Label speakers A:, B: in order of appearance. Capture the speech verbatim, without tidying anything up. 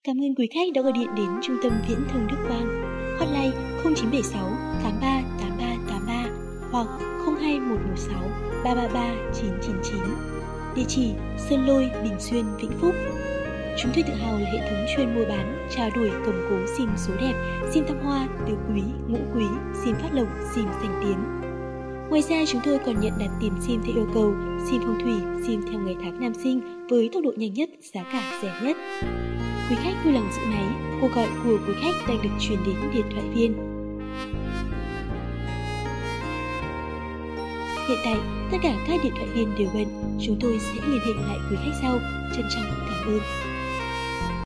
A: Cảm ơn quý khách đã gọi điện đến Trung tâm Viễn thông Đức Quang. Hotline không chín bảy sáu tám ba tám ba tám ba hoặc không hai một một sáu ba ba ba chín chín chín. Địa chỉ Sơn Lôi, Bình Xuyên, Vĩnh Phúc. Chúng tôi tự hào là hệ thống chuyên mua bán, trao đổi cầm cố sim số đẹp, sim thăng hoa, tứ quý, ngũ quý, sim phát lộc, sim danh tiếng. Ngoài ra chúng tôi còn nhận đặt tìm sim theo yêu cầu, sim phong thủy, sim theo ngày tháng năm sinh với tốc độ nhanh nhất, giá cả rẻ nhất. Quý khách vui lòng giữ máy, cuộc gọi của quý khách đang được truyền đến điện thoại viên. Hiện tại, tất cả các điện thoại viên đều bận, chúng tôi sẽ liên hệ lại quý khách sau. Trân trọng cảm ơn.